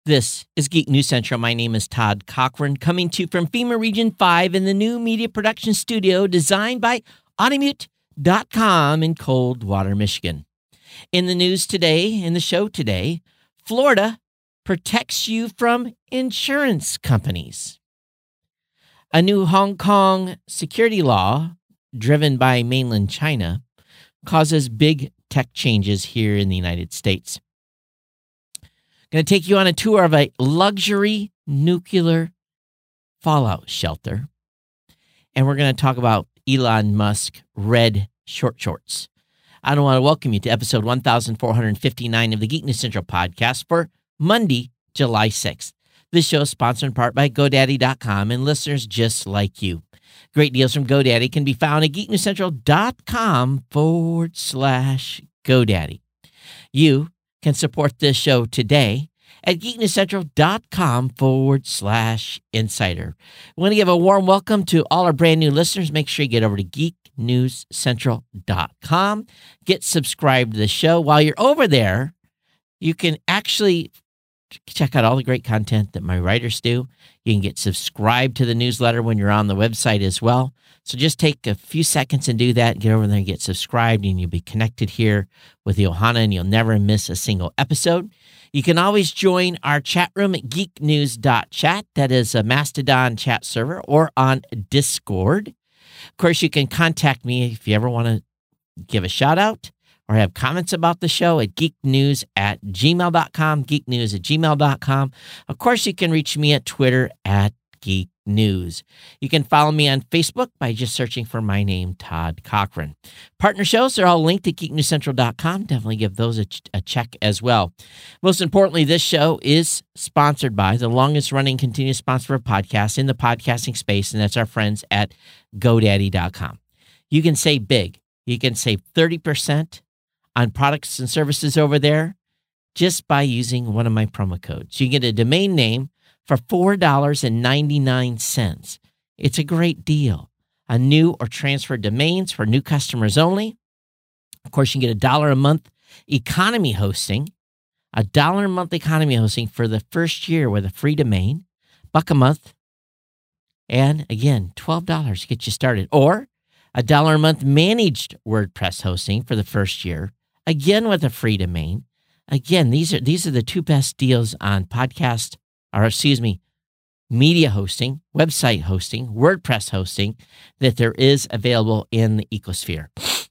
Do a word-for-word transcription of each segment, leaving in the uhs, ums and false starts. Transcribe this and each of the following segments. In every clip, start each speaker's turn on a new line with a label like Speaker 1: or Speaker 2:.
Speaker 1: This is Geek News Central. My name is Todd Cochran, coming to you from FEMA Region five in the new media production studio designed by Automute dot com in Coldwater, Michigan. In the news today, in the show today, Florida protects you from insurance companies. A new Hong Kong security law driven by mainland China causes big tech changes here in the United States. Going to take you on a tour of a luxury nuclear fallout shelter. And we're going to talk about Elon Musk red short shorts. I want to welcome you to episode one thousand four hundred fifty-nine of the Geek News Central podcast for Monday, July sixth. This show is sponsored in part by GoDaddy dot com and listeners just like you. Great deals from GoDaddy can be found at geeknewscentral.com forward slash GoDaddy. You can support this show today at geeknewscentral.com forward slash insider. We want to give a warm welcome to all our brand new listeners. Make sure you get over to geek news central dot com. Get subscribed to the show. While you're over there, you can actually check out all the great content that my writers do. You can get subscribed to the newsletter when you're on the website as well. So just take a few seconds and do that. Get over there and get subscribed, and you'll be connected here with Johanna, and you'll never miss a single episode. You can always join our chat room at geek news dot chat. That is a Mastodon chat server, or on Discord. Of course, you can contact me if you ever want to give a shout out or have comments about the show at geeknews at gmail dot com, geeknews at gmail dot com. Of course, you can reach me at Twitter at Geek News. You can follow me on Facebook by just searching for my name, Todd Cochran. Partner shows are all linked at geek news central dot com. Definitely give those a, ch- a check as well. Most importantly, this show is sponsored by the longest-running continuous sponsor of podcasts in the podcasting space, and that's our friends at GoDaddy dot com. You can save big. You can save thirty percent on products and services over there just by using one of my promo codes. You get a domain name for four dollars and ninety-nine cents. It's a great deal. A new or transferred domains for new customers only. Of course, you can get a dollar a month economy hosting, a dollar a month economy hosting for the first year with a free domain, buck a month, and again, twelve dollars to get you started. Or a dollar a month managed WordPress hosting for the first year, again with a free domain. Again, these are these are the two best deals on podcast, or excuse me, media hosting, website hosting, WordPress hosting that there is available in the ecosphere.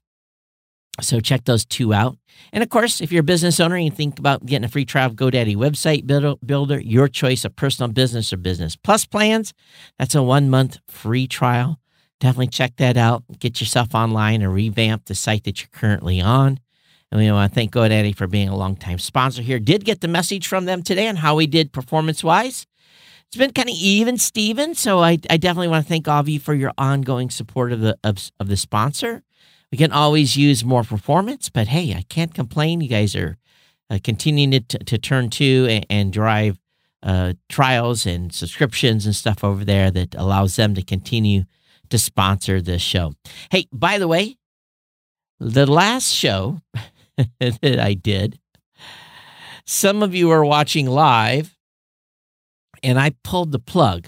Speaker 1: So check those two out. And of course, if you're a business owner and you think about getting a free trial of GoDaddy website builder, your choice of personal business or business plus plans, that's a one-month free trial. Definitely check that out. Get yourself online and revamp the site that you're currently on. And we want to thank GoDaddy for being a longtime sponsor here. Did get the message from them today on how we did performance-wise. It's been kind of even, Steven, so I, I definitely want to thank all of you for your ongoing support of the of, of the sponsor. We can always use more performance, but hey, I can't complain. You guys are uh, continuing to, to turn to and, and drive uh, trials and subscriptions and stuff over there that allows them to continue to sponsor this show. Hey, by the way, the last show that I did, some of you are watching live, and I pulled the plug.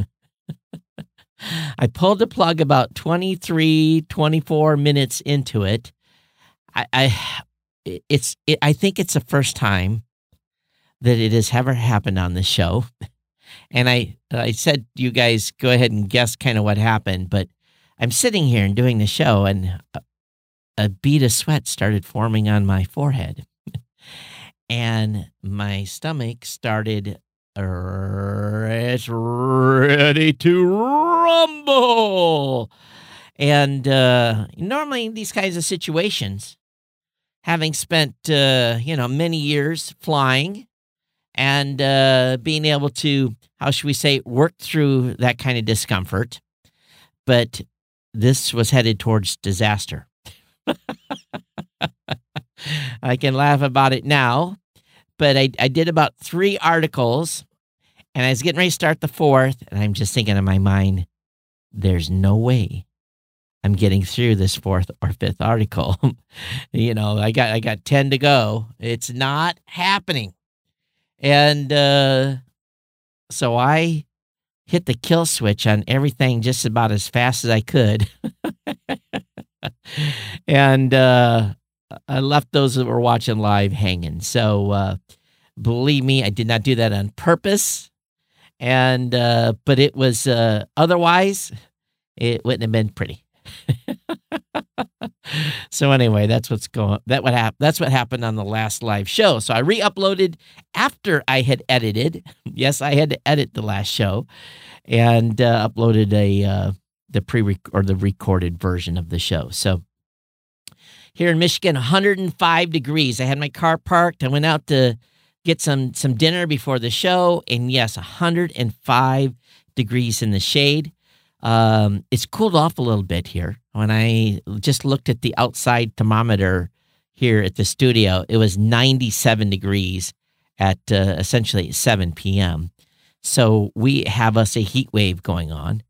Speaker 1: I pulled the plug about twenty-three, twenty-four minutes into it. I, I it's it, I think it's the first time that it has ever happened on the show. And I I said, you guys go ahead and guess kind of what happened, but I'm sitting here and doing the show, and a, a bead of sweat started forming on my forehead. And my stomach started, it's ready to rumble. And uh, normally in these kinds of situations, having spent, uh, you know, many years flying and uh, being able to, how should we say, work through that kind of discomfort, but this was headed towards disaster. I can laugh about it now, but I, I did about three articles, and I was getting ready to start the fourth, and I'm just thinking in my mind, there's no way I'm getting through this fourth or fifth article. You know, I got I got ten to go. It's not happening. And uh, so I hit the kill switch on everything just about as fast as I could. and uh, I left those that were watching live hanging. So uh, believe me, I did not do that on purpose. And uh, but it was uh, otherwise, it wouldn't have been pretty. So anyway, that's what's going. That what happened. That's what happened on the last live show. So I re-uploaded after I had edited. Yes, I had to edit the last show, and uh, uploaded a uh, the pre or the recorded version of the show. So here in Michigan, one hundred five degrees. I had my car parked. I went out to get some some dinner before the show, and yes, one hundred five degrees in the shade. Um, it's cooled off a little bit here. When I just looked at the outside thermometer here at the studio, it was ninety-seven degrees at uh, essentially seven p.m. So we have us a heat wave going on.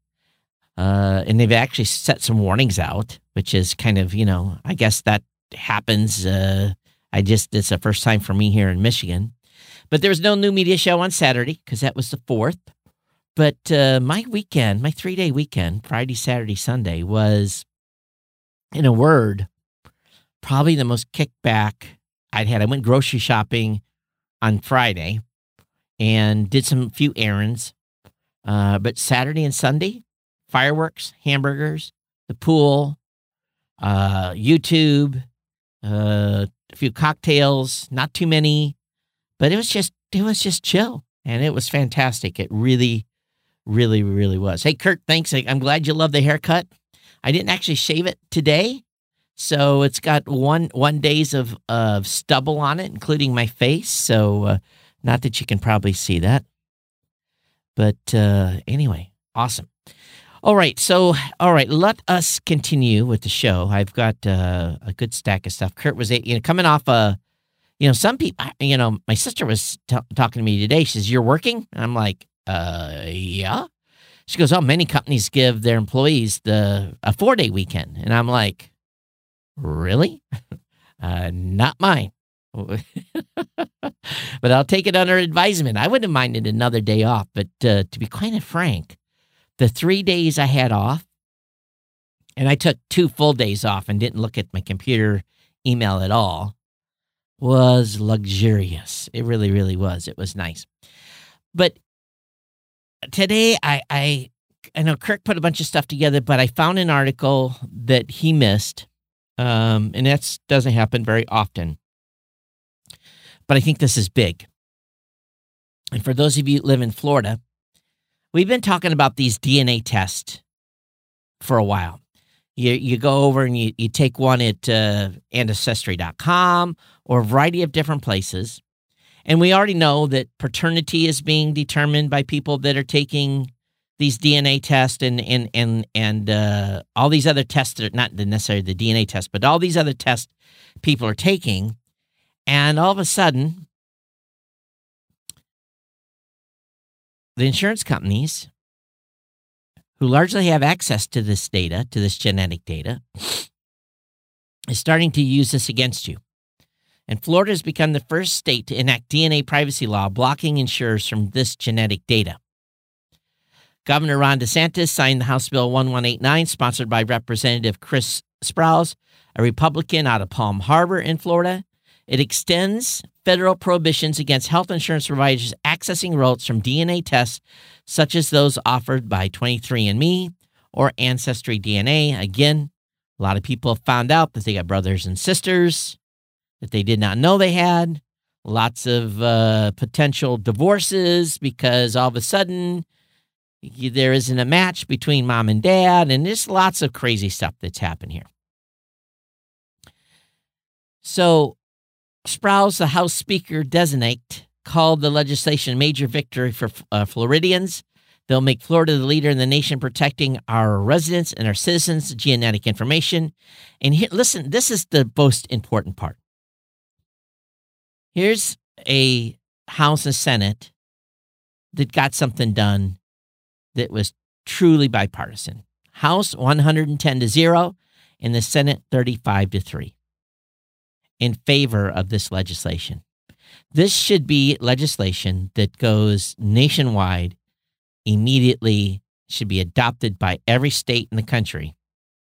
Speaker 1: Uh, and they've actually set some warnings out, which is kind of, you know, I guess that happens. Uh, I just, it's the first time for me here in Michigan. But there was no new media show on Saturday because that was the fourth. But uh, my weekend, my three-day weekend, Friday, Saturday, Sunday, was, in a word, probably the most kickback I'd had. I went grocery shopping on Friday and did some few errands. Uh, but Saturday and Sunday, fireworks, hamburgers, the pool, uh, YouTube, uh, a few cocktails, not too many, but it was just it was just chill, and it was fantastic. It really. Really, really was. Hey, Kurt, thanks. I'm glad you love the haircut. I didn't actually shave it today, so it's got one one days of, of stubble on it, including my face. So uh, not that you can probably see that. But uh, anyway, awesome. All right, so, all right, let us continue with the show. I've got uh, a good stack of stuff. Kurt was you know, coming off a, you know, some people, you know, my sister was t- talking to me today. She says, "You're working?" And I'm like, Uh, yeah. She goes, "Oh, many companies give their employees the a four-day weekend." And I'm like, really? uh, not mine. But I'll take it under advisement. I wouldn't have minded another day off. But uh, to be quite frank, the three days I had off, and I took two full days off and didn't look at my computer email at all, was luxurious. It really, really was. It was nice. But today, I, I I know Kirk put a bunch of stuff together, but I found an article that he missed, um, and that doesn't happen very often. But I think this is big. And for those of you who live in Florida, we've been talking about these D N A tests for a while. You you go over and you, you take one at uh, ancestry dot com or a variety of different places. And we already know that paternity is being determined by people that are taking these D N A tests and and and and uh, all these other tests that are not necessarily the D N A test, but all these other tests people are taking. And all of a sudden, the insurance companies, who largely have access to this data, to this genetic data, is starting to use this against you. And Florida has become the first state to enact D N A privacy law, blocking insurers from this genetic data. Governor Ron DeSantis signed the House Bill eleven eighty-nine, sponsored by Representative Chris Sprouse, a Republican out of Palm Harbor in Florida. It extends federal prohibitions against health insurance providers accessing results from D N A tests, such as those offered by twenty-three and me or Ancestry D N A. Again, a lot of people have found out that they got brothers and sisters that they did not know they had. Lots of uh, potential divorces because all of a sudden you, there isn't a match between mom and dad, and there's lots of crazy stuff that's happened here. So Sprouse, the House Speaker designate, called the legislation a major victory for uh, Floridians. They'll make Florida the leader in the nation protecting our residents and our citizens' genetic information. And here, listen, this is the most important part. Here's a House and Senate that got something done that was truly bipartisan. House one hundred ten to zero, and the Senate thirty-five to three in favor of this legislation. This should be legislation that goes nationwide, immediately, should be adopted by every state in the country.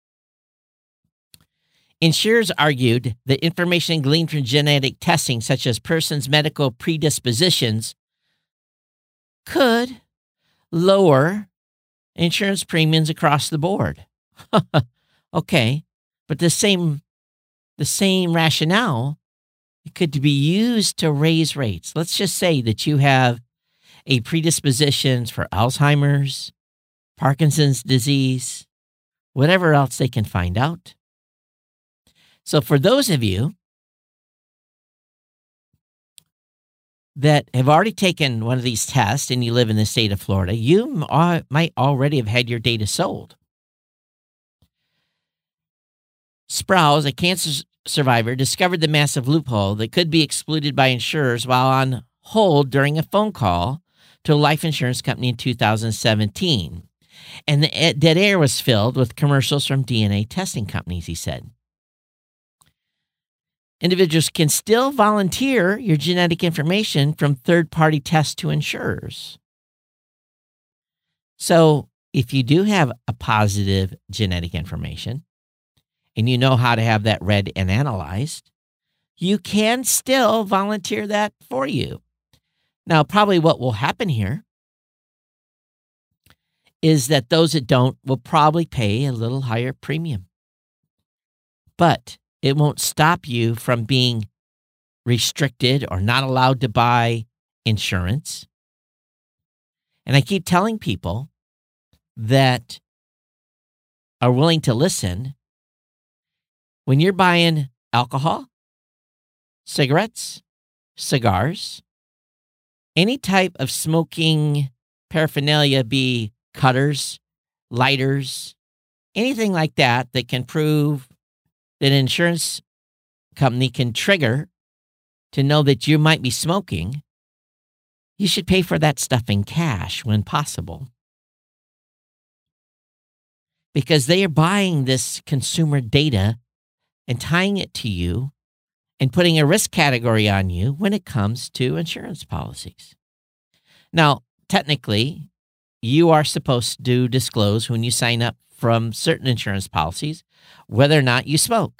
Speaker 1: Insurers argued that information gleaned from genetic testing, such as persons' medical predispositions, could lower insurance premiums across the board. Okay, but the same, the same rationale could be used to raise rates. Let's just say that you have a predisposition for Alzheimer's, Parkinson's disease, whatever else they can find out. So for those of you that have already taken one of these tests and you live in the state of Florida, you might already have had your data sold. Sprouse, a cancer survivor, discovered the massive loophole that could be exploited by insurers while on hold during a phone call to a life insurance company in two thousand seventeen. And the dead air was filled with commercials from D N A testing companies, he said. Individuals can still volunteer your genetic information from third-party tests to insurers. So if you do have a positive genetic information and you know how to have that read and analyzed, you can still volunteer that for you. Now, probably what will happen here is that those that don't will probably pay a little higher premium. But it won't stop you from being restricted or not allowed to buy insurance. And I keep telling people that are willing to listen, when you're buying alcohol, cigarettes, cigars, any type of smoking paraphernalia, be cutters, lighters, anything like that that can prove that an insurance company can trigger to know that you might be smoking, you should pay for that stuff in cash when possible. Because they are buying this consumer data and tying it to you and putting a risk category on you when it comes to insurance policies. Now, technically, you are supposed to disclose when you sign up from certain insurance policies whether or not you smoke.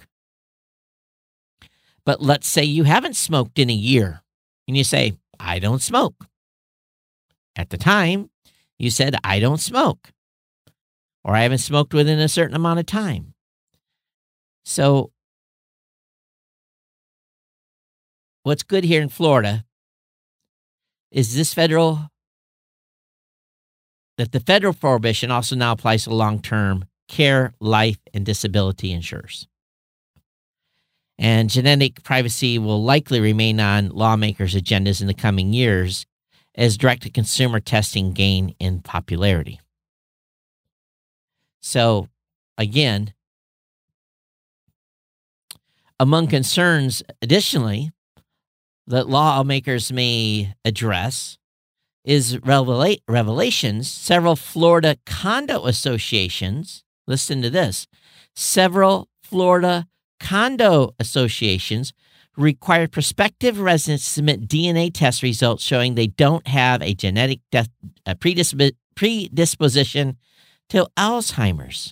Speaker 1: But let's say you haven't smoked in a year and you say, I don't smoke. At the time, you said, I don't smoke, or I haven't smoked within a certain amount of time. So what's good here in Florida is this federal, that the federal prohibition also now applies to long-term care, life, and disability insurers. And genetic privacy will likely remain on lawmakers' agendas in the coming years as direct-to-consumer testing gain in popularity. So, again, among concerns, additionally, that lawmakers may address is revela- revelations. Several Florida condo associations, listen to this, several Florida condo associations require prospective residents to submit D N A test results showing they don't have a genetic death, a predisp- predisposition to Alzheimer's,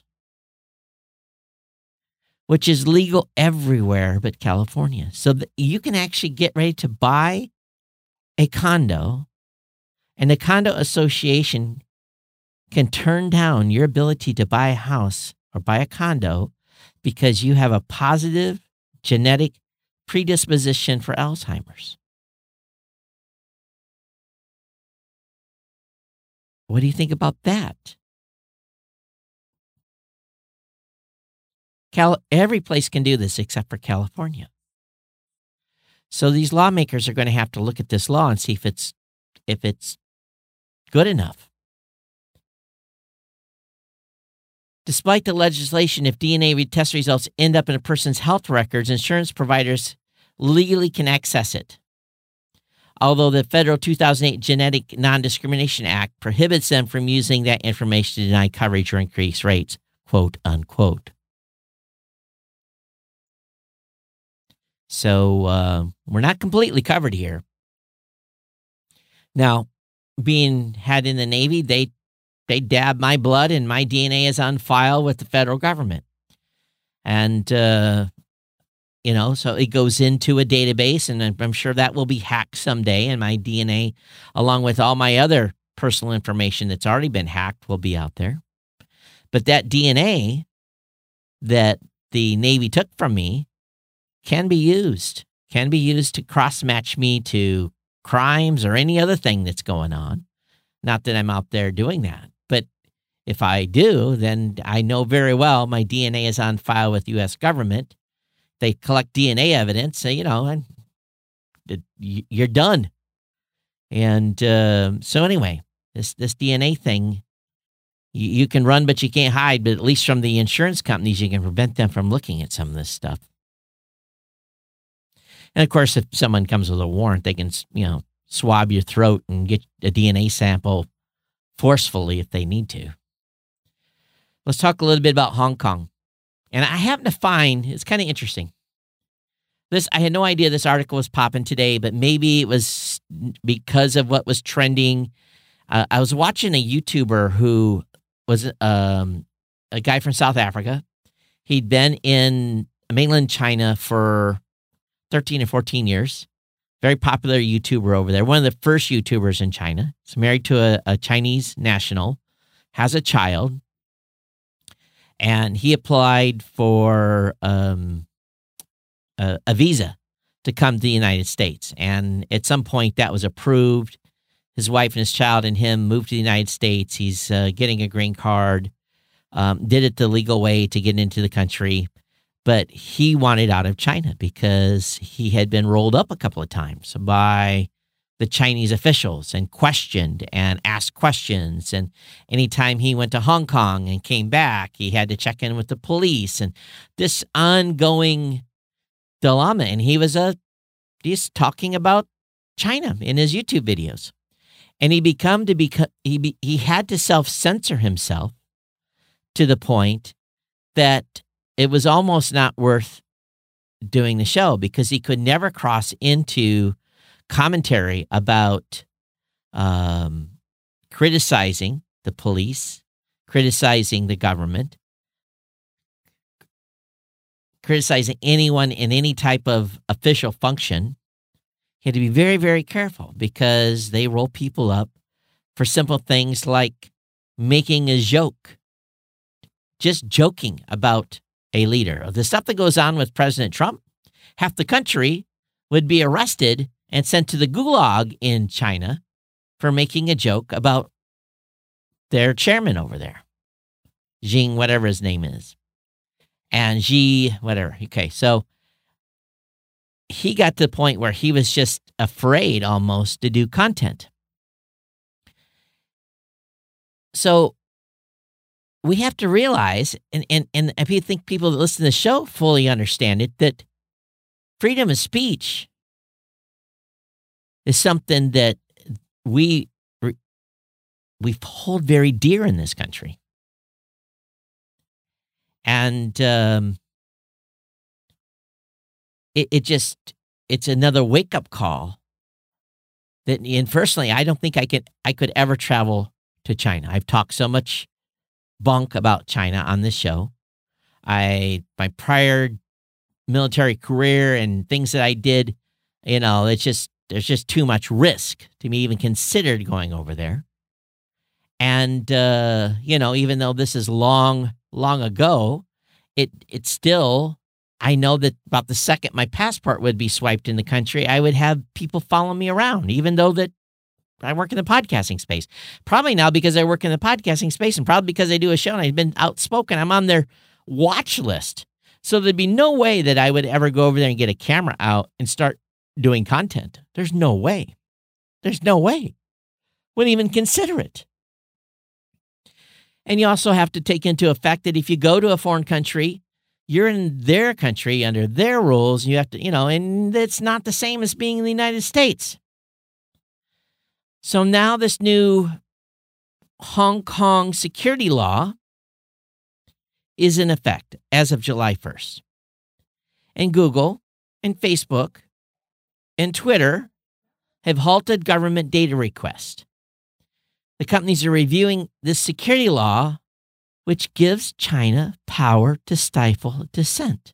Speaker 1: which is legal everywhere but California. So that you can actually get ready to buy a condo, and the condo association can turn down your ability to buy a house or buy a condo because you have a positive genetic predisposition for Alzheimer's. What do you think about that? Cal- every place can do this except for California. So these lawmakers are going to have to look at this law and see if it's if it's good enough. Despite the legislation, if D N A test results end up in a person's health records, insurance providers legally can access it. Although the federal two thousand eight Genetic Non-Discrimination Act prohibits them from using that information to deny coverage or increase rates, quote unquote. So uh, we're not completely covered here. Now, being had in the Navy, they they dab my blood and my D N A is on file with the federal government. And, uh, you know, so it goes into a database, and I'm sure that will be hacked someday. And my D N A, along with all my other personal information that's already been hacked, will be out there. But that D N A that the Navy took from me can be used, can be used to cross-match me to crimes or any other thing that's going on. Not that I'm out there doing that, but if I do, then I know very well my D N A is on file with the U S government. They collect D N A evidence, so, you know, and it, you're done. And uh, so anyway, this this D N A thing, you, you can run, but you can't hide. But at least from the insurance companies, you can prevent them from looking at some of this stuff. And of course, if someone comes with a warrant, they can, you know, swab your throat and get a D N A sample forcefully if they need to. Let's talk a little bit about Hong Kong. And I happen to find, it's kind of interesting. This, I had no idea this article was popping today, but maybe it was because of what was trending. Uh, I was watching a YouTuber who was um, a guy from South Africa. He'd been in mainland China for thirteen or fourteen years. Very popular YouTuber over there. One of the first YouTubers in China. He's married to a, a Chinese national, has a child, and he applied for um, a, a visa to come to the United States. And at some point that was approved. His wife and his child and him moved to the United States. He's uh, getting a green card, um, did it the legal way to get into the country. But he wanted out of China because he had been rolled up a couple of times by the Chinese officials and questioned and asked questions. And anytime he went to Hong Kong and came back, he had to check in with the police and this ongoing dilemma. And he was a, he's talking about China in his YouTube videos. And he become to become, he, be, he had to self-censor himself to the point that it was almost not worth doing the show because he could never cross into commentary about um, criticizing the police, criticizing the government, criticizing anyone in any type of official function. He had to be very, very careful because they roll people up for simple things like making a joke, just joking about a leader. The stuff that goes on with President Trump, half the country would be arrested and sent to the gulag in China for making a joke about their chairman over there, Xi, whatever his name is, and Xi, whatever. Okay, so he got to the point where he was just afraid almost to do content. So we have to realize, and, and, and if you think people that listen to the show fully understand it, that freedom of speech is something that we we hold very dear in this country. And um, it, it just, it's another wake-up call that, and personally, I don't think I could, I could ever travel to China. I've talked so much bunk about China on this show. I, my prior military career and things that I did, you know, it's just, there's just too much risk to me even considered going over there. And, uh, you know, even though this is long, long ago, it, it's still, I know that about the second my passport would be swiped in the country, I would have people follow me around, even though that I work in the podcasting space. Probably now because I work in the podcasting space and probably because I do a show and I've been outspoken, I'm on their watch list. So there'd be no way that I would ever go over there and get a camera out and start doing content. There's no way. There's no way. Wouldn't even consider it. And you also have to take into effect that if you go to a foreign country, you're in their country under their rules. You have to, you know, and it's not the same as being in the United States. So now this new Hong Kong security law is in effect as of July first. And Google and Facebook and Twitter have halted government data requests. The companies are reviewing this security law, which gives China power to stifle dissent.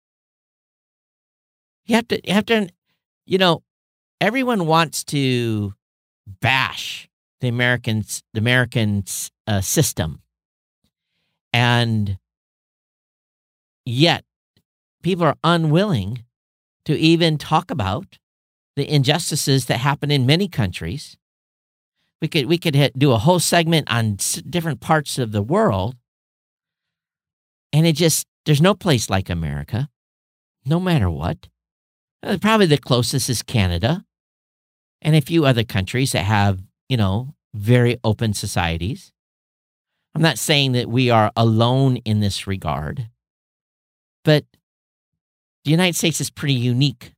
Speaker 1: You have to, you have to, you know, everyone wants to bash the Americans, the American uh, system, and yet people are unwilling to even talk about the injustices that happen in many countries. We could we could hit, do a whole segment on s- different parts of the world, and it just there's no place like America, no matter what. Uh, probably the closest is Canada, and a few other countries that have, you know, very open societies. I'm not saying that we are alone in this regard, but the United States is pretty unique.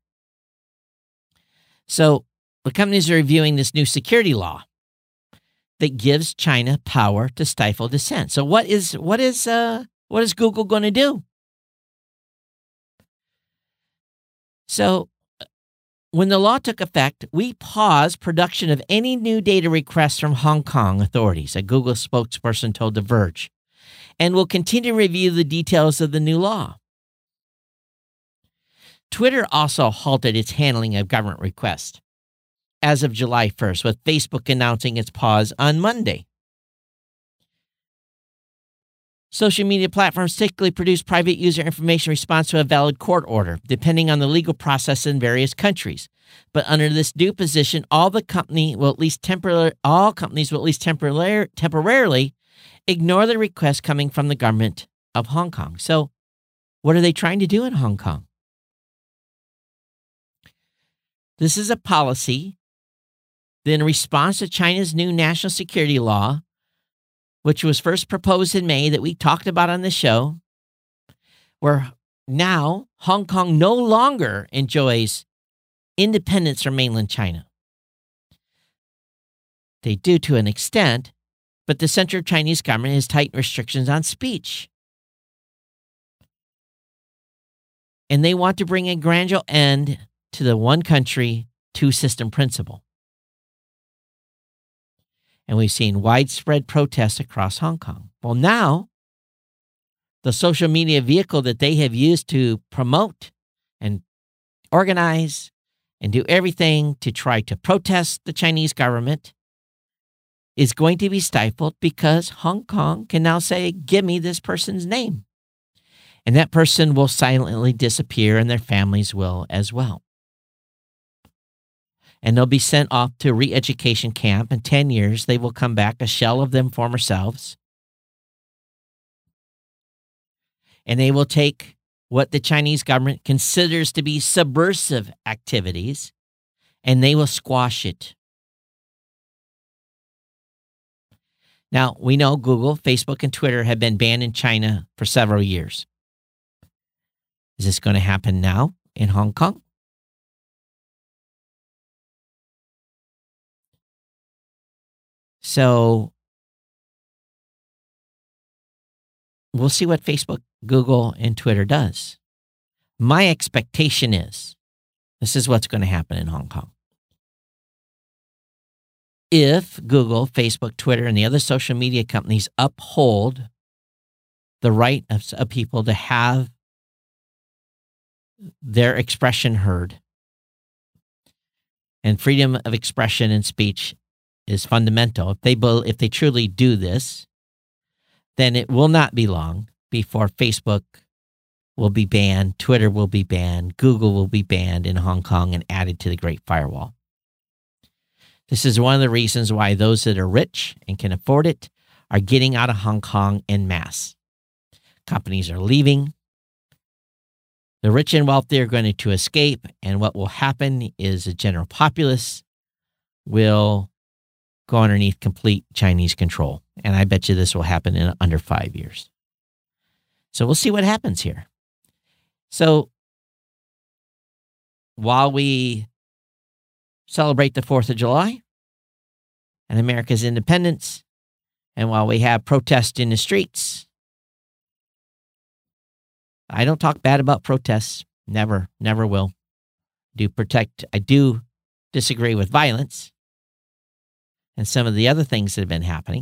Speaker 1: So the companies are reviewing this new security law that gives China power to stifle dissent. So what is what is uh, what is Google going to do? So when the law took effect, we paused production of any new data requests from Hong Kong authorities, a Google spokesperson told The Verge, and will continue to review the details of the new law. Twitter also halted its handling of government requests as of July first, with Facebook announcing its pause on Monday. Social media platforms typically produce private user information in response to a valid court order, depending on the legal process in various countries. But under this new position, all the company will at least temporarily, all companies will at least temporarily, temporarily ignore the request coming from the government of Hong Kong. So, what are they trying to do in Hong Kong? This is a policy that, in response to China's new national security law, which was first proposed in May, that we talked about on the show, where now Hong Kong no longer enjoys independence from mainland China. They do to an extent, but the Central Chinese government has tightened restrictions on speech. And they want to bring a gradual end to the one country, two system principle. And we've seen widespread protests across Hong Kong. Well, now, the social media vehicle that they have used to promote and organize and do everything to try to protest the Chinese government is going to be stifled because Hong Kong can now say, give me this person's name. And that person will silently disappear, and their families will as well. And they'll be sent off to a re-education camp. In ten years, they will come back a shell of them former selves. And they will take what the Chinese government considers to be subversive activities, and they will squash it. Now, we know Google, Facebook, and Twitter have been banned in China for several years. Is this going to happen now in Hong Kong? So we'll see what Facebook, Google, and Twitter does. My expectation is this is what's going to happen in Hong Kong. If Google, Facebook, Twitter, and the other social media companies uphold the right of, of people to have their expression heard, and freedom of expression and speech is fundamental. If they if they truly do this, then it will not be long before Facebook will be banned, Twitter will be banned, Google will be banned in Hong Kong and added to the Great Firewall. This is one of the reasons why those that are rich and can afford it are getting out of Hong Kong en masse. Companies are leaving. The rich and wealthy are going to escape, and what will happen is the general populace will go underneath complete Chinese control. And I bet you this will happen in under five years. So we'll see what happens here. So while we celebrate the fourth of July and America's independence, and while we have protests in the streets, I don't talk bad about protests. Never, never will. Do protect, I do disagree with violence and some of the other things that have been happening.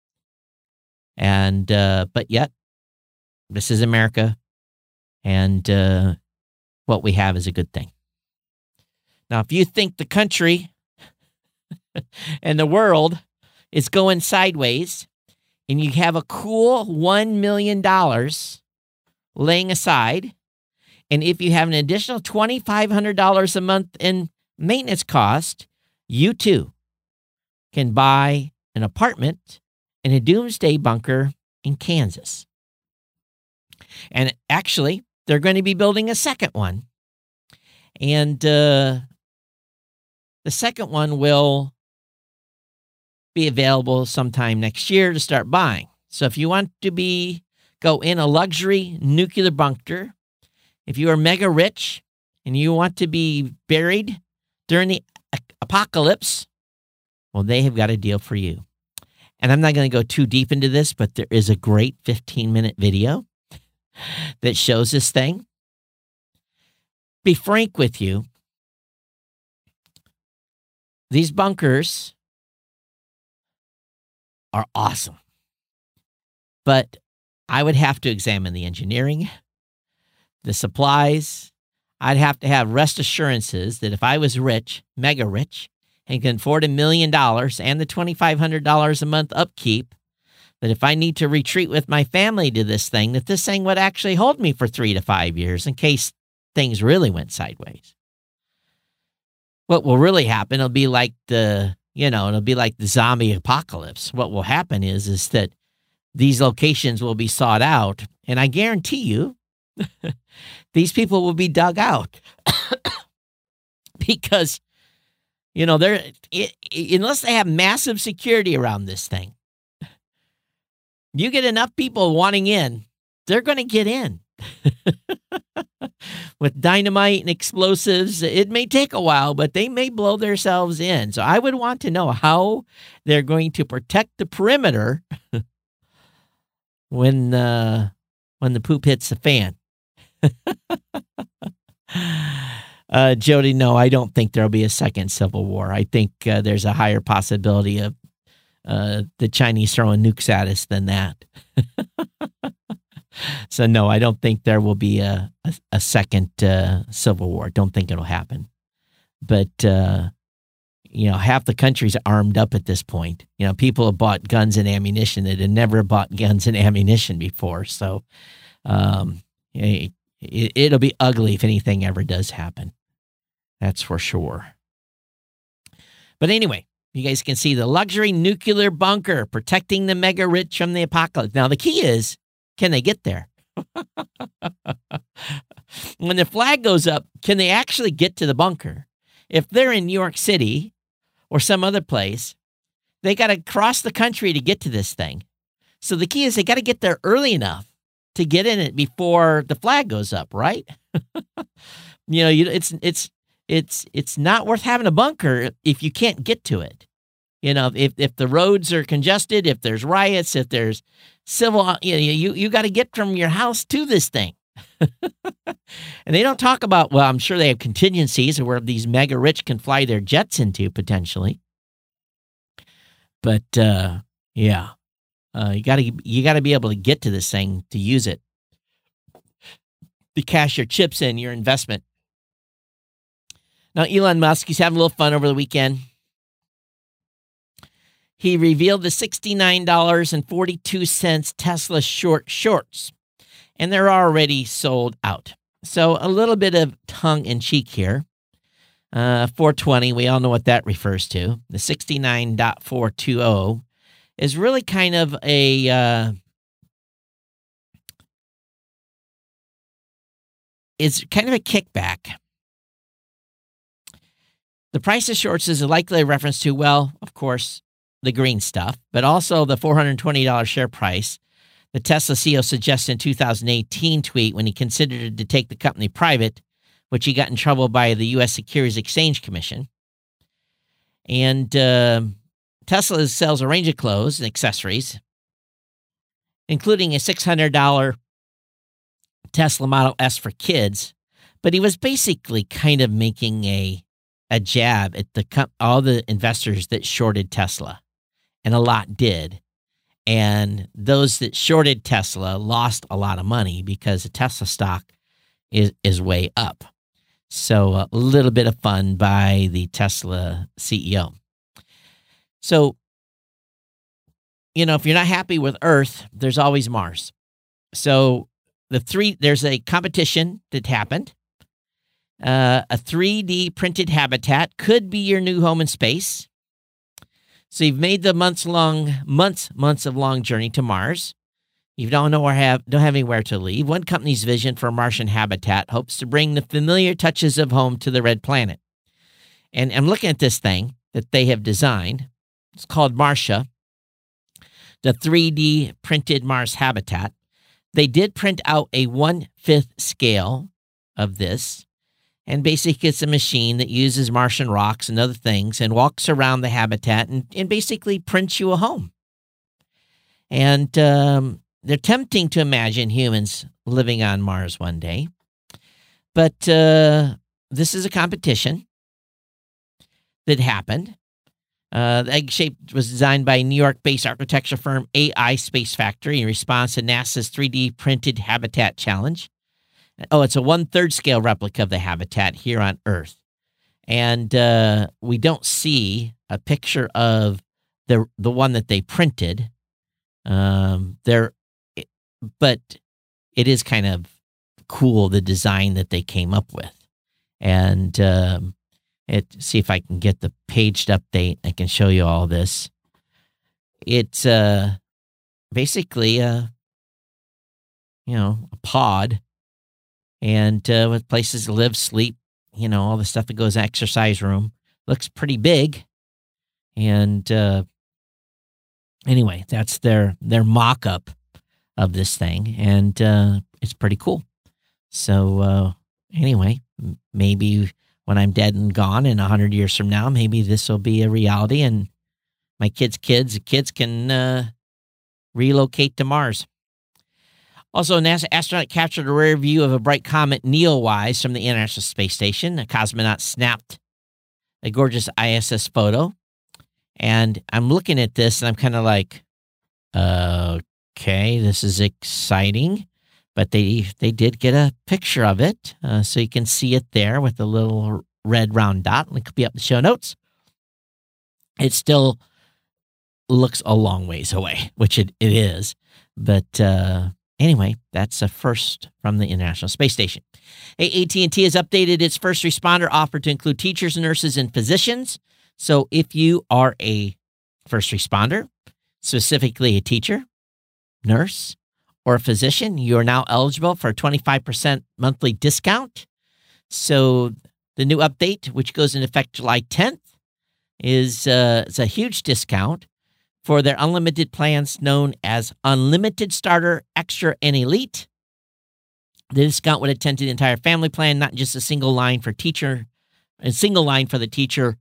Speaker 1: And, uh, but yet, this is America, and uh, what we have is a good thing. Now, if you think the country and the world is going sideways, and you have a cool one million dollars laying aside, and if you have an additional two thousand five hundred dollars a month in maintenance cost, you too can buy an apartment in a doomsday bunker in Kansas. And actually, they're going to be building a second one. And uh, the second one will be available sometime next year to start buying. So if you want to be go in a luxury nuclear bunker, if you are mega rich and you want to be buried during the apocalypse, well, they have got a deal for you. And I'm not going to go too deep into this, but there is a great fifteen-minute video that shows this thing. Be frank with you. These bunkers are awesome. But I would have to examine the engineering, the supplies. I'd have to have rest assurances that if I was rich, mega rich, and can afford a million dollars and the two thousand five hundred dollars a month upkeep, that if I need to retreat with my family to this thing, that this thing would actually hold me for three to five years in case things really went sideways. What will really happen, it'll be like the, you know, it'll be like the zombie apocalypse. What will happen is, is that these locations will be sought out, and I guarantee you, these people will be dug out because, you know, they're it, unless they have massive security around this thing. You get enough people wanting in, they're going to get in. With dynamite and explosives, it may take a while, but they may blow themselves in. So I would want to know how they're going to protect the perimeter when uh, when the poop hits the fan. uh, Jody, no, I don't think there'll be a second civil war. I think uh, there's a higher possibility of uh, the Chinese throwing nukes at us than that. So, no, I don't think there will be a, a, a second uh, civil war. Don't think it'll happen. But, uh, you know, half the country's armed up at this point. You know, people have bought guns and ammunition that had never bought guns and ammunition before. So, um, it, it'll be ugly if anything ever does happen. That's for sure. But anyway, you guys can see the luxury nuclear bunker protecting the mega rich from the apocalypse. Now, the key is, can they get there? When the flag goes up, can they actually get to the bunker? If they're in New York City or some other place, they got to cross the country to get to this thing. So the key is they got to get there early enough to get in it before the flag goes up, right? You know, you, it's it's it's it's not worth having a bunker if you can't get to it. You know, if if the roads are congested, if there's riots, if there's civil, you know, you, you got to get from your house to this thing. And they don't talk about, well, I'm sure they have contingencies where these mega rich can fly their jets into potentially. But, uh, yeah, uh, you got to you got to be able to get to this thing to use it, to cash your chips in, your investment. Now, Elon Musk, he's having a little fun over the weekend. He revealed the sixty-nine dollars and forty-two cents Tesla short shorts, and they're already sold out. So a little bit of tongue-in-cheek here. Uh, four twenty, we all know what that refers to. The sixty-nine point four two zero is really kind of a... Uh, it's kind of a kickback. The price of shorts is likely a reference to, well, of course, the green stuff, but also the four hundred twenty dollars share price. The Tesla C E O suggested in two thousand eighteen tweet when he considered to take the company private, which he got in trouble by the U S Securities Exchange Commission. And uh, Tesla sells a range of clothes and accessories, including a six hundred dollars Tesla Model S for kids. But he was basically kind of making a a jab at the co- all the investors that shorted Tesla, and a lot did. And those that shorted Tesla lost a lot of money because the Tesla stock is, is way up. So a little bit of fun by the Tesla C E O. So, you know, if you're not happy with Earth, there's always Mars. So the three, there's a competition that happened. Uh, a three D printed habitat could be your new home in space. So you've made the months long, months, months of long journey to Mars. You don't know or have don't have anywhere to leave. One company's vision for Martian habitat hopes to bring the familiar touches of home to the red planet. And I'm looking at this thing that they have designed. It's called Martia, the three D printed Mars habitat. They did print out a one-fifth scale of this. And basically, it's a machine that uses Martian rocks and other things and walks around the habitat and, and basically prints you a home. And um, they're tempting to imagine humans living on Mars one day. But uh, this is a competition that happened. Uh, the egg shape was designed by New York-based architecture firm A I Space Factory in response to NASA's three D printed habitat challenge. Oh, it's a one-third scale replica of the habitat here on Earth. And uh, we don't see a picture of the the one that they printed. Um, there, but it is kind of cool, the design that they came up with. And um, it see if I can get the paged update. I can show you all this. It's uh, basically a, you know, a pod. And uh, with places to live, sleep, you know, all the stuff that goes in the exercise room. Looks pretty big. And uh, anyway, that's their their mock-up of this thing. And uh, it's pretty cool. So uh, anyway, m- maybe when I'm dead and gone in one hundred years from now, maybe this will be a reality. And my kids' kids' kids can uh, relocate to Mars. Also, NASA astronaut captured a rare view of a bright comet Neowise from the International Space Station. A cosmonaut snapped a gorgeous I S S photo. And I'm looking at this, and I'm kind of like, uh, okay, this is exciting. But they they did get a picture of it, uh, so you can see it there with a little red round dot. Link will be up in the show notes. It still looks a long ways away, which it, it is. But... Uh, Anyway, that's a first from the International Space Station. A T and T has updated its first responder offer to include teachers, nurses, and physicians. So if you are a first responder, specifically a teacher, nurse, or a physician, you are now eligible for a twenty-five percent monthly discount. So the new update, which goes into effect July tenth, is uh, it's a huge discount for their unlimited plans known as Unlimited Starter, Extra, and Elite. The discount would attend to the entire family plan, not just a single line for teacher, a single line for the teacher,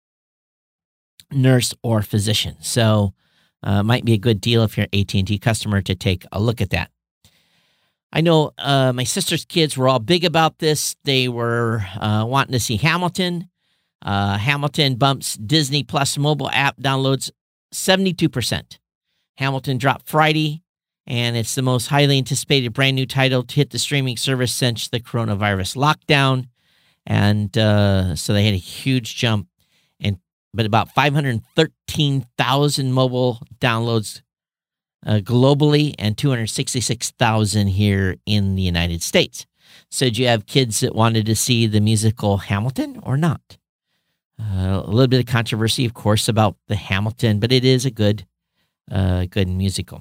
Speaker 1: nurse, or physician. So uh, might be a good deal if you're an A T and T customer to take a look at that. I know uh, my sister's kids were all big about this. They were uh, wanting to see Hamilton. Uh, Hamilton bumps Disney Plus mobile app downloads seventy-two percent. Hamilton dropped Friday, and it's the most highly anticipated brand new title to hit the streaming service since the coronavirus lockdown. And uh, so they had a huge jump, and but about five hundred thirteen thousand mobile downloads uh, globally and two hundred sixty-six thousand here in the United States. So did you have kids that wanted to see the musical Hamilton or not? Uh, a little bit of controversy, of course, about the Hamilton, but it is a good, uh, good musical.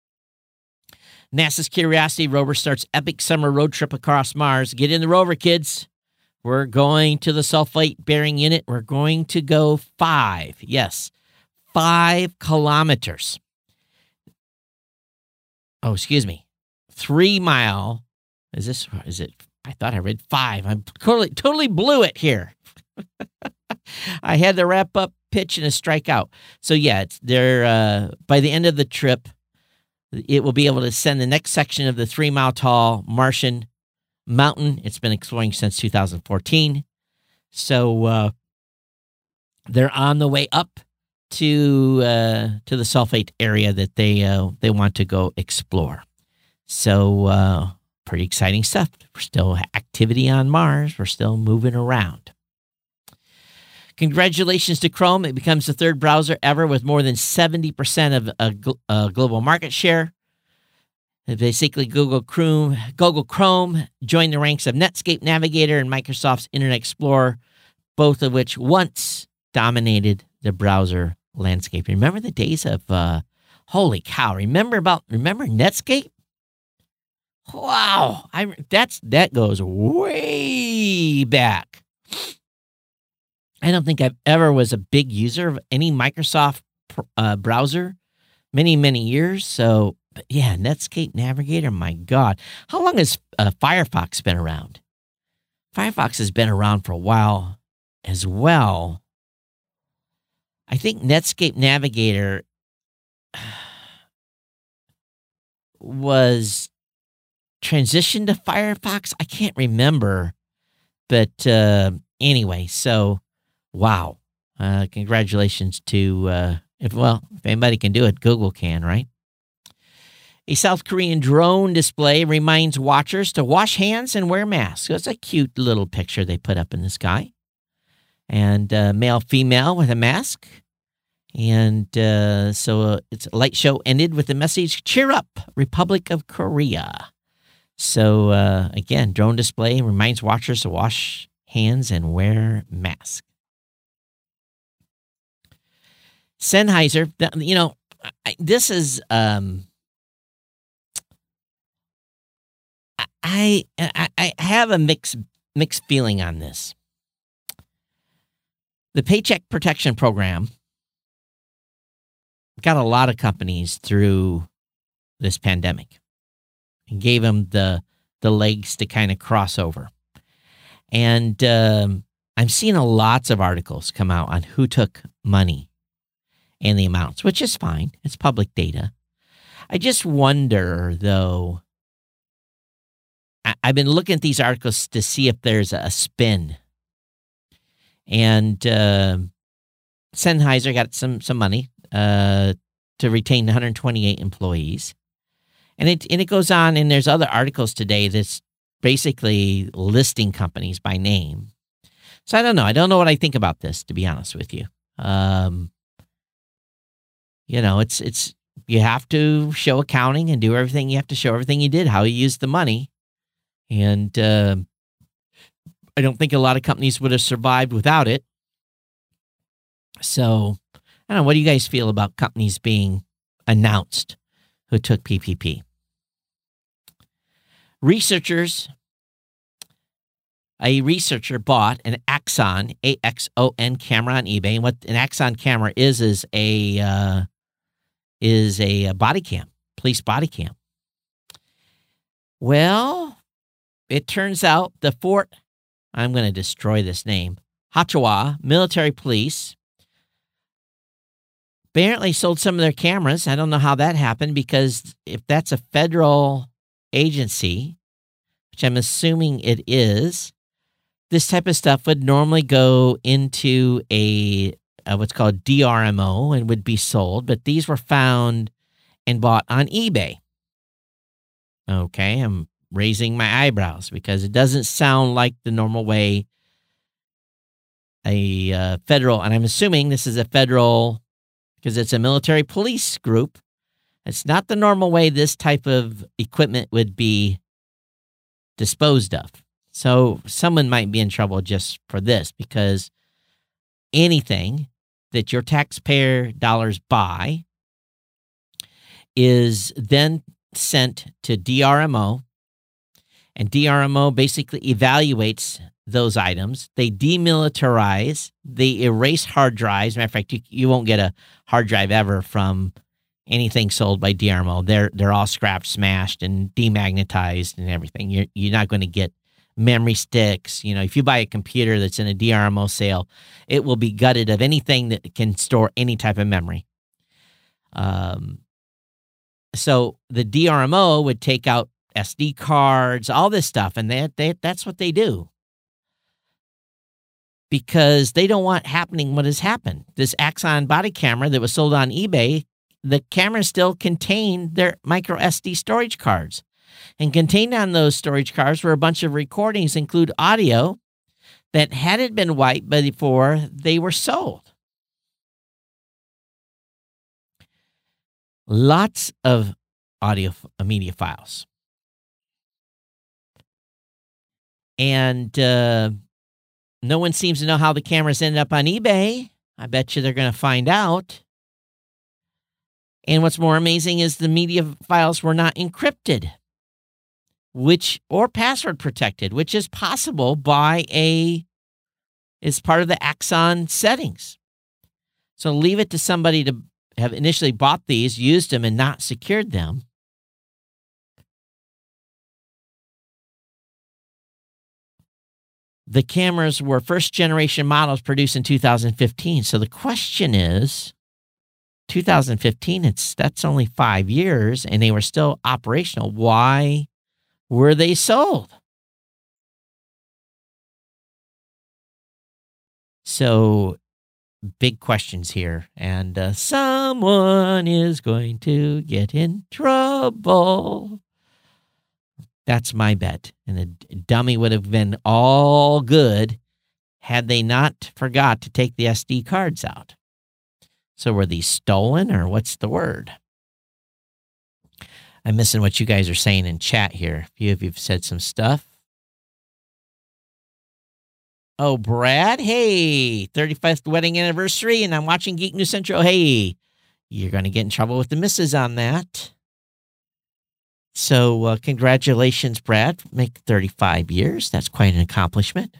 Speaker 1: NASA's Curiosity rover starts epic summer road trip across Mars. Get in the rover, kids. We're going to the sulfate-bearing unit. We're going to go five, yes, five kilometers. Oh, excuse me, three mile. Is this? Is it? I thought I read five. I'm totally, totally blew it here. I had the wrap up pitch and a strikeout. So yeah, it's they're uh, by the end of the trip, it will be able to send the next section of the three mile tall Martian mountain. It's been exploring since two thousand fourteen. So uh, they're on the way up to uh, to the sulfate area that they uh, they want to go explore. So uh, pretty exciting stuff. We're still activity on Mars. We're still moving around. Congratulations to Chrome. It becomes the third browser ever with more than seventy percent of a gl- uh, global market share. Basically, Google Chrome, Google Chrome joined the ranks of Netscape Navigator and Microsoft's Internet Explorer, both of which once dominated the browser landscape. Remember the days of, uh, holy cow, remember about, remember Netscape? Wow, I that's that goes way back. I don't think I've ever was a big user of any Microsoft uh, browser many, many years. So, but yeah, Netscape Navigator, my God. How long has uh, Firefox been around? Firefox has been around for a while as well. I think Netscape Navigator was transitioned to Firefox. I can't remember. But uh, anyway, so wow. Uh, congratulations to, uh, if well, if anybody can do it, Google can, right? A South Korean drone display reminds watchers to wash hands and wear masks. So it's a cute little picture they put up in the sky. And uh, male, female with a mask. And uh, so uh, it's a light show ended with the message, cheer up, Republic of Korea. So uh, again, drone display reminds watchers to wash hands and wear masks. Sennheiser, you know, this is, um, I, I I have a mixed mixed feeling on this. The Paycheck Protection Program got a lot of companies through this pandemic and gave them the the legs to kind of cross over. And um, I'm seeing a lots of articles come out on who took money and the amounts, which is fine. It's public data. I just wonder, though, I, I've been looking at these articles to see if there's a spin. And uh, Sennheiser got some some money uh, to retain one hundred twenty-eight employees. And it and it goes on, and there's other articles today that's basically listing companies by name. So I don't know. I don't know what I think about this, to be honest with you. Um, you know, it's it's you have to show accounting and do everything. You have to show everything you did, how you used the money. And uh, I don't think a lot of companies would have survived without it. So I don't know. What do you guys feel about companies being announced who took P P P? Researchers, a researcher bought an Axon, A X O N camera on eBay. And what an Axon camera is, is a, uh, is a body cam, police body cam. Well, it turns out the Fort, I'm going to destroy this name, Hachawa Military Police apparently sold some of their cameras. I don't know how that happened, because if that's a federal agency, which I'm assuming it is, this type of stuff would normally go into a, a what's called D R M O and would be sold, but these were found and bought on eBay. Okay, I'm raising my eyebrows because it doesn't sound like the normal way a uh, federal, and I'm assuming this is a federal, because it's a military police group. It's not the normal way this type of equipment would be disposed of. So someone might be in trouble just for this, because anything that your taxpayer dollars buy is then sent to D R M O, and D R M O basically evaluates those items. They demilitarize, they erase hard drives. Matter of fact, you, you won't get a hard drive ever from anything sold by D R M O. They're they're all scrapped, smashed, and demagnetized and everything. You're you're not going to get memory sticks. You know, if you buy a computer that's in a D R M O sale, it will be gutted of anything that can store any type of memory. Um, so the D R M O would take out S D cards, all this stuff, and they, they that's what they do. because they don't want happening what has happened. This Axon body camera that was sold on eBay, the camera still contained their micro S D storage cards. And contained on those storage cards were a bunch of recordings, include audio, that hadn't been wiped before they were sold. Lots of audio media files. And uh, no one seems to know how the cameras ended up on eBay. I bet you they're going to find out. And what's more amazing is the media files were not encrypted, which or password protected, which is possible by a is part of the Axon settings. So leave it to somebody to have initially bought these, used them, and not secured them. The cameras were first-generation models produced in two thousand fifteen. So the question is, two thousand fifteen, it's that's only five years, and they were still operational. Why were they sold? So, big questions here. And uh, someone is going to get in trouble. That's my bet. And the dummy would have been all good had they not forgot to take the S D cards out. So were these stolen, or what's the word? I'm missing what you guys are saying in chat here. A few of you have said some stuff. Oh, Brad, hey, thirty-fifth wedding anniversary, and I'm watching Geek News Central. Hey, you're going to get in trouble with the missus on that. So uh, congratulations, Brad. Make thirty-five years. That's quite an accomplishment.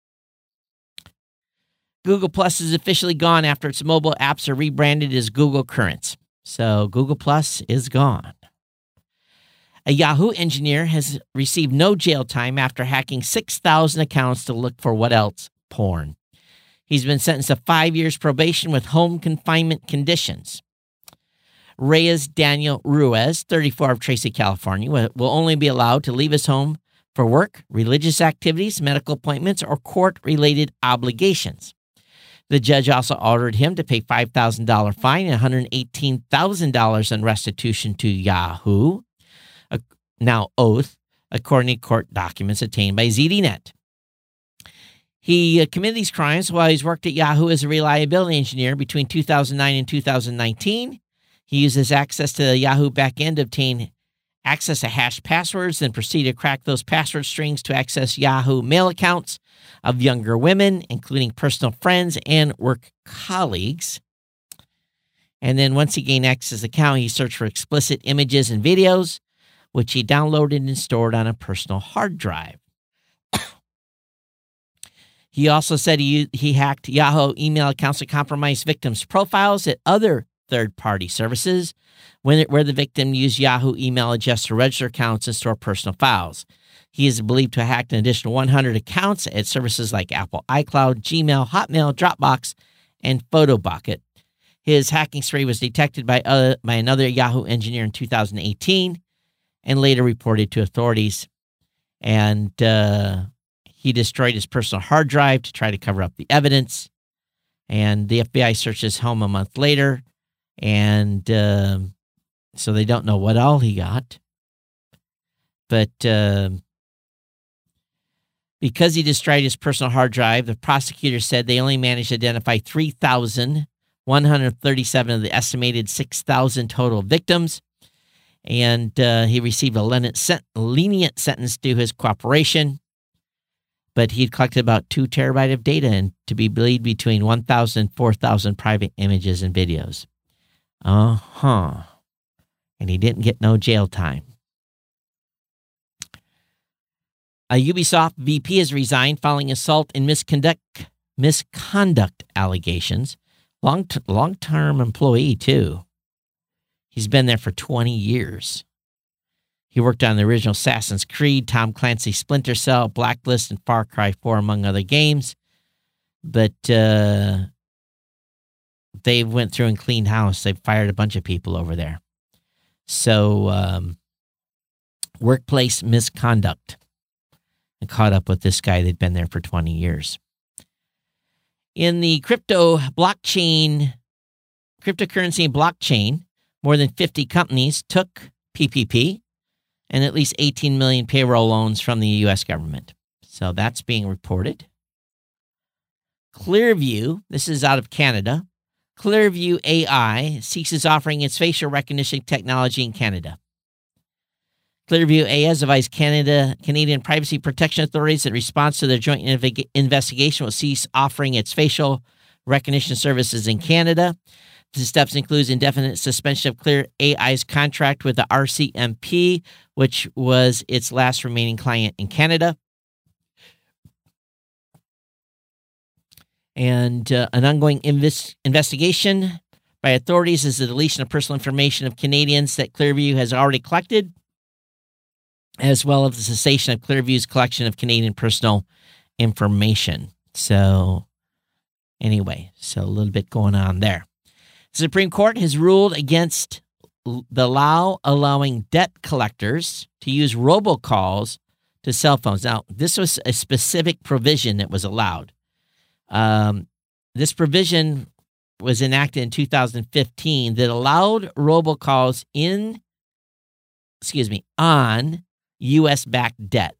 Speaker 1: Google Plus is officially gone after its mobile apps are rebranded as Google Currents. So Google Plus is gone. A Yahoo engineer has received no jail time after hacking six thousand accounts to look for what else? Porn. He's been sentenced to five years probation with home confinement conditions. Reyes Daniel Ruiz, thirty-four, of Tracy, California, will only be allowed to leave his home for work, religious activities, medical appointments, or court-related obligations. The judge also ordered him to pay a five thousand dollars fine and one hundred eighteen thousand dollars in restitution to Yahoo, now Oath, according to court documents obtained by Z D Net. He uh, committed these crimes while he's worked at Yahoo as a reliability engineer between two thousand nine and two thousand nineteen. He uses access to the Yahoo backend to obtain access to hashed passwords, then proceed to crack those password strings to access Yahoo mail accounts of younger women, including personal friends and work colleagues. And then once he gained access to the account, he searched for explicit images and videos, which he downloaded and stored on a personal hard drive. He also said he, he hacked Yahoo email accounts to compromise victims' profiles at other third-party services when it, where the victim used Yahoo email address to register accounts and store personal files. He is believed to have hacked an additional one hundred accounts at services like Apple iCloud, Gmail, Hotmail, Dropbox, and PhotoBucket. His hacking spree was detected by, uh, by another Yahoo engineer in two thousand eighteen and later reported to authorities. And uh, he destroyed his personal hard drive to try to cover up the evidence. And the F B I searched his home a month later. And uh, so they don't know what all he got. But uh, because he destroyed his personal hard drive, the prosecutor said they only managed to identify three thousand one hundred thirty-seven of the estimated six thousand total victims. And uh, he received a lenient, sent- lenient sentence due his cooperation. But he'd collected about two terabytes of data and to be believed between one thousand and four thousand private images and videos. Uh-huh. And he didn't get no jail time. A Ubisoft V P has resigned following assault and misconduct misconduct allegations. Long t- long-term employee, too. He's been there for twenty years. He worked on the original Assassin's Creed, Tom Clancy's Splinter Cell, Blacklist, and Far Cry four, among other games. But uh, they went through and cleaned house. They fired a bunch of people over there. So, um, workplace misconduct. And caught up with this guy. They'd been there for twenty years. In the crypto blockchain, cryptocurrency and blockchain, more than fifty companies took P P P and at least eighteen million payroll loans from the U S government. So that's being reported. Clearview, this is out of Canada. Clearview A I ceases offering its facial recognition technology in Canada. Clearview A I has advised Canada, Canadian privacy protection authorities that in response to their joint inv- investigation will cease offering its facial recognition services in Canada. The steps include indefinite suspension of Clear A I's contract with the R C M P, which was its last remaining client in Canada. And uh, an ongoing invis- investigation by authorities is the deletion of personal information of Canadians that Clearview has already collected, as well as the cessation of Clearview's collection of Canadian personal information. So, anyway, so a little bit going on there. The Supreme Court has ruled against the law allowing debt collectors to use robocalls to cell phones. Now, this was a specific provision that was allowed. Um, this provision was enacted in two thousand fifteen that allowed robocalls in, excuse me, on U S-backed debt.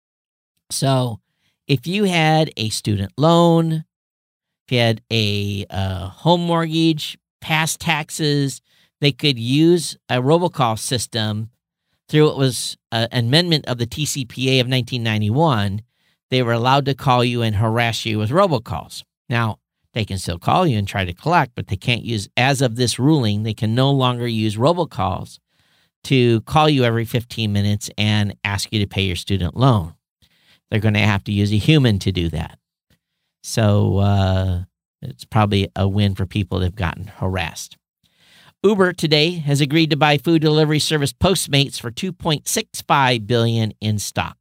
Speaker 1: So if you had a student loan, if you had a uh, home mortgage, past taxes, they could use a robocall system through what was an amendment of the T C P A of nineteen ninety-one. They were allowed to call you and harass you with robocalls. Now, they can still call you and try to collect, but they can't use, as of this ruling, they can no longer use robocalls to call you every fifteen minutes and ask you to pay your student loan. They're going to have to use a human to do that. So uh, it's probably a win for people that have gotten harassed. Uber today has agreed to buy food delivery service Postmates for two point six five billion dollars in stock.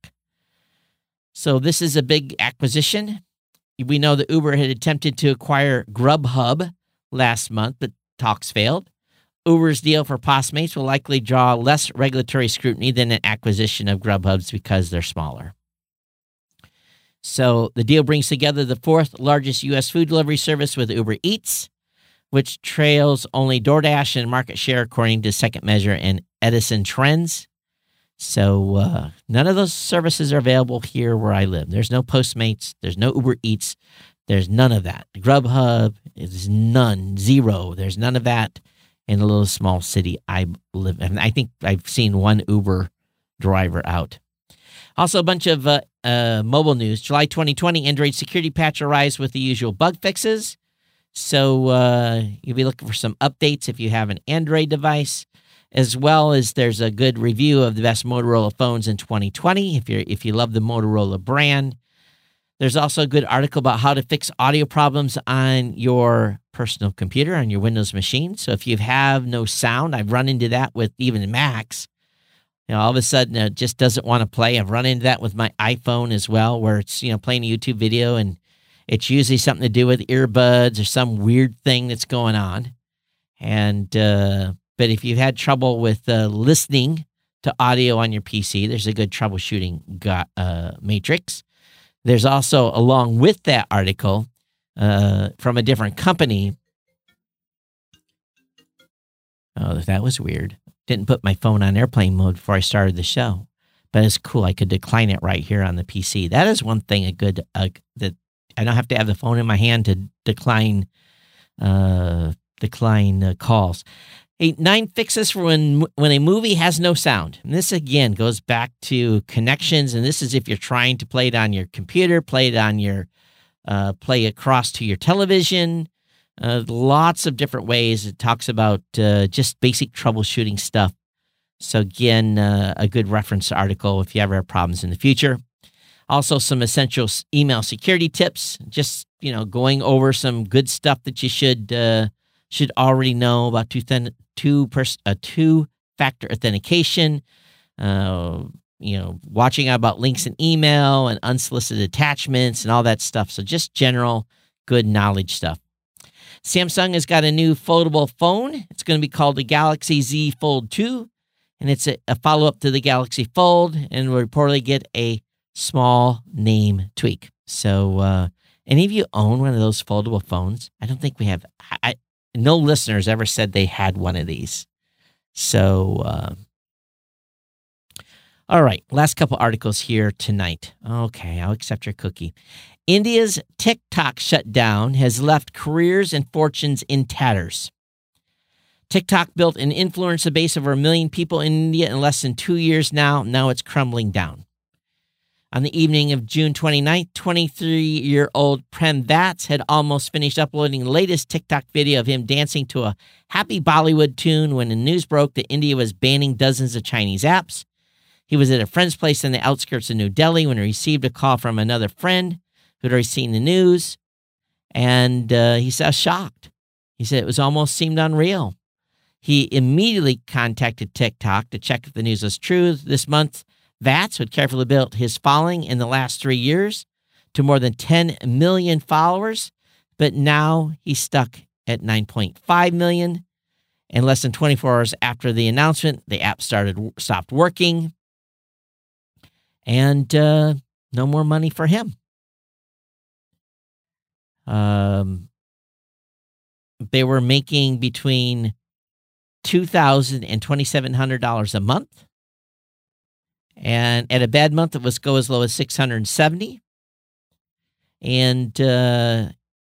Speaker 1: So this is a big acquisition. We know that Uber had attempted to acquire Grubhub last month, but talks failed. Uber's deal for Postmates will likely draw less regulatory scrutiny than an acquisition of Grubhub's because they're smaller. So the deal brings together the fourth largest U S food delivery service with Uber Eats, which trails only DoorDash in market share according to Second Measure and Edison Trends. So uh, none of those services are available here where I live. There's no Postmates. There's no Uber Eats. There's none of that. Grubhub is none, zero. There's none of that in a little small city I live in. I think I've seen one Uber driver out. Also, a bunch of uh, uh, mobile news. July twenty twenty, Android security patch arrives with the usual bug fixes. So uh, you'll be looking for some updates if you have an Android device, as well as there's a good review of the best Motorola phones in twenty twenty if you're if you love the Motorola brand. There's also a good article about how to fix audio problems on your personal computer, on your Windows machine. So if you have no sound, I've run into that with even Macs. You know, all of a sudden it just doesn't want to play. I've run into that with my iPhone as well, where it's, you know, playing a YouTube video and it's usually something to do with earbuds or some weird thing that's going on. And, uh, but if you've had trouble with uh, listening to audio on your P C, there's a good troubleshooting go- uh, matrix. There's also, along with that article, uh, from a different company. Oh, that was weird. Didn't put my phone on airplane mode before I started the show. But it's cool. I could decline it right here on the P C. That is one thing a good uh, that I don't have to have the phone in my hand to decline uh, decline uh, calls. Hey, nine fixes for when when a movie has no sound. And this, again, goes back to connections. And this is if you're trying to play it on your computer, play it on your, uh, play across to your television. Uh, lots of different ways. It talks about uh, just basic troubleshooting stuff. So, again, uh, a good reference article if you ever have problems in the future. Also, some essential email security tips. Just, you know, going over some good stuff that you should uh, should already know about two th- two pers- uh, two-factor authentication. Uh, you know, watching out about links in email and unsolicited attachments and all that stuff. So, just general good knowledge stuff. Samsung has got a new foldable phone. It's going to be called the Galaxy Z Fold two, and it's a, a follow-up to the Galaxy Fold, and will reportedly get a small name tweak. So, uh, Any of you own one of those foldable phones? I don't think we have. I, no listeners ever said they had one of these. So, uh, all right, last couple articles here tonight. Okay, I'll accept your cookie. India's TikTok shutdown has left careers and fortunes in tatters. TikTok built an influencer base of over a million people in India in less than two years now. Now it's crumbling down. On the evening of June twenty-ninth, twenty-three-year-old Prem Vats had almost finished uploading the latest TikTok video of him dancing to a happy Bollywood tune when the news broke that India was banning dozens of Chinese apps. He was at a friend's place in the outskirts of New Delhi when he received a call from another friend who'd already seen the news, and uh, he was shocked. He said it was almost seemed unreal. He immediately contacted TikTok to check if the news was true. This month, Vats had carefully built his following in the last three years to more than ten million followers, but now he's stuck at nine point five million. And less than twenty-four hours after the announcement, the app started stopped working, and uh, no more money for him. Um, they were making between two thousand dollars and two thousand seven hundred dollars a month. And at a bad month, it was go as low as six hundred seventy dollars. And uh,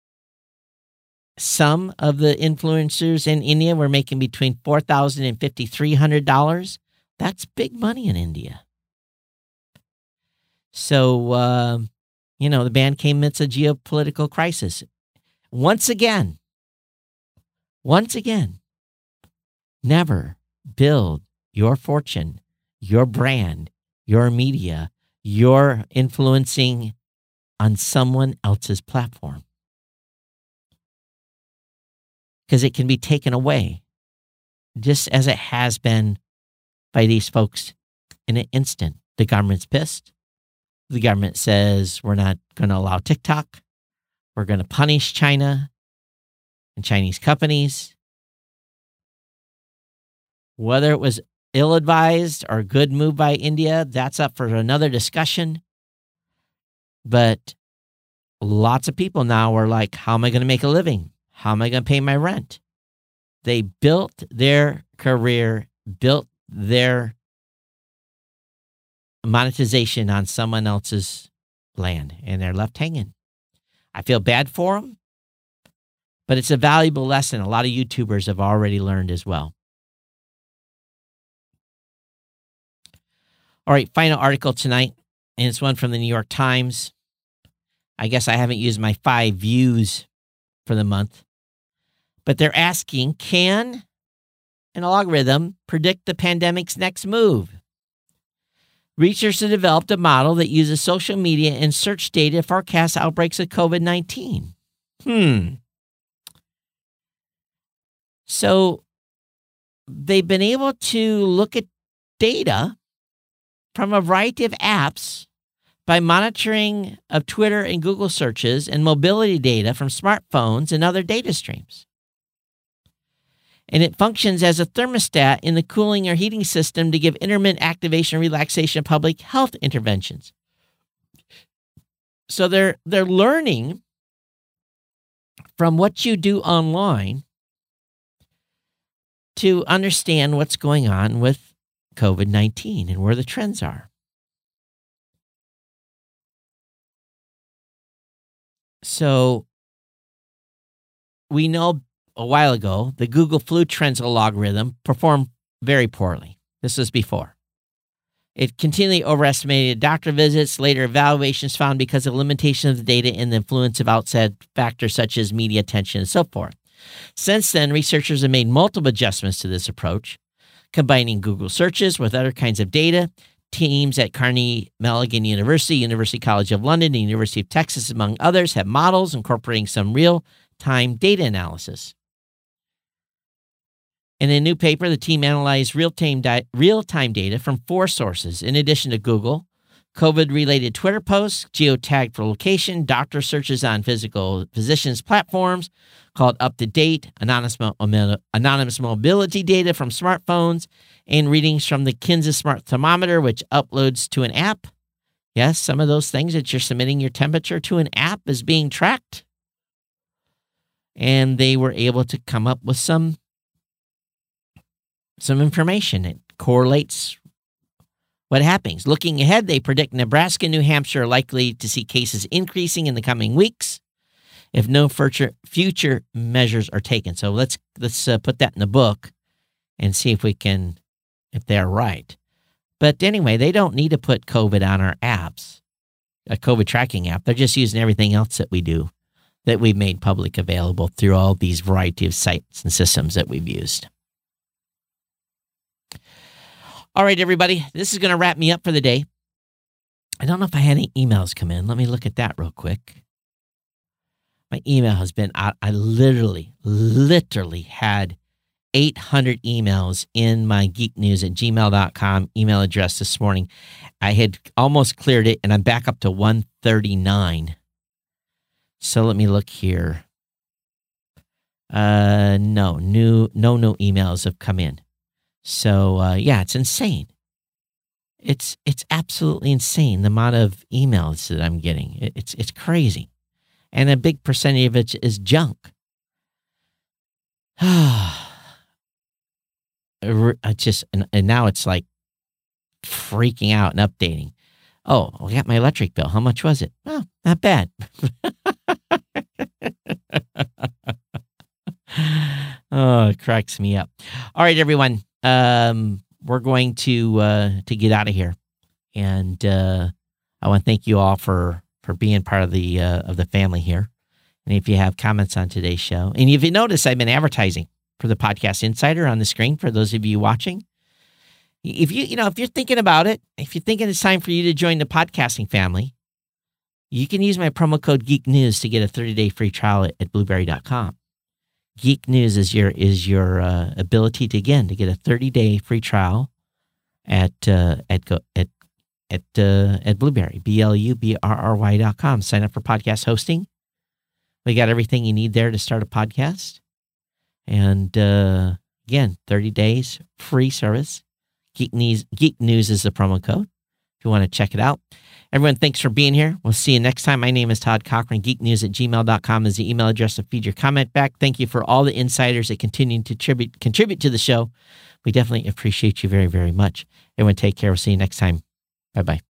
Speaker 1: some of the influencers in India were making between four thousand dollars and five thousand three hundred dollars. That's big money in India. So, uh, you know, the ban came amidst a geopolitical crisis. Once again, once again, never build your fortune, your brand, your media, your influencing on someone else's platform. Because it can be taken away, just as it has been by these folks in an instant. The government's pissed. The government says we're not going to allow TikTok. We're going to punish China and Chinese companies. Whether it was ill-advised or a good move by India, that's up for another discussion. But lots of people now are like, how am I going to make a living? How am I going to pay my rent? They built their career, built their monetization on someone else's land, and they're left hanging. I feel bad for them, but it's a valuable lesson a lot of YouTubers have already learned as well. All right, final article tonight, and it's one from the New York Times. I guess I haven't used my five views for the month, but they're asking, can an algorithm predict the pandemic's next move? Researchers have developed a model that uses social media and search data to forecast outbreaks of COVID nineteen. Hmm. So they've been able to look at data from a variety of apps by monitoring of Twitter and Google searches and mobility data from smartphones and other data streams. And it functions as a thermostat in the cooling or heating system to give intermittent activation, relaxation, and public health interventions. So they're they're learning from what you do online to understand what's going on with COVID nineteen and where the trends are. So we know a while ago the Google Flu Trends algorithm performed very poorly. This was before. It continually overestimated doctor visits. Later evaluations found because of limitation of the data and the influence of outside factors such as media attention and so forth. Since then, researchers have made multiple adjustments to this approach, combining Google searches with other kinds of data. Teams at Carnegie Mellon University, University College of London, and University of Texas, among others, have models incorporating some real-time data analysis. In a new paper, the team analyzed real-time, di- real-time data from four sources, in addition to Google: COVID-related Twitter posts, geotagged for location, doctor searches on physical physicians' platforms called UpToDate, anonymous, mo- anonymous mobility data from smartphones, and readings from the Kinza Smart Thermometer, which uploads to an app, Yes, some of those things that you're submitting your temperature to an app is being tracked. And they were able to come up with some, some information that correlates what happens. Looking ahead, they predict Nebraska and New Hampshire are likely to see cases increasing in the coming weeks if no future future measures are taken. So let's let's uh, put that in the book and see if we can, if they're right. But anyway, they don't need to put COVID on our apps, a COVID tracking app. They're just using everything else that we do, that we've made public available through all these variety of sites and systems that we've used. All right, everybody, this is going to wrap me up for the day. I don't know if I had any emails come in. Let me look at that real quick. My email has been, I, I literally, literally had eight hundred emails in my geek news at gmail dot com email address this morning. I had almost cleared it, and I'm back up to one thirty-nine. So let me look here. Uh, no, new, no, no emails have come in. So, uh, yeah, it's insane. It's it's absolutely insane, the amount of emails that I'm getting. It, it's it's crazy. And a big percentage of it is junk. I just, and, and now it's like freaking out and updating. Oh, I got my electric bill. How much was it? Oh, not bad. Oh, it cracks me up. All right, everyone. Um, we're going to uh, to get out of here, and uh, I want to thank you all for for being part of the uh, of the family here. And if you have comments on today's show, and if you notice, I've been advertising for the Podcast Insider on the screen for those of you watching. If you you know if you're thinking about it, if you're thinking it's time for you to join the podcasting family, you can use my promo code Geek News to get a thirty day free trial at, at blueberry dot com. Geek News is your is your uh, ability to again to get a thirty day free trial at uh, at at at uh, at Blueberry B L U B R R Y dot com. Sign up for podcast hosting. We got everything you need there to start a podcast, and uh, again, thirty days free service. Geek News Geek News is the promo code if you want to check it out. Everyone, thanks for being here. We'll see you next time. My name is Todd Cochran. Geek News at gmail dot com is the email address to feed your comment back. Thank you for all the insiders that continue to tribute, contribute to the show. We definitely appreciate you very, very much. Everyone, take care. We'll see you next time. Bye-bye.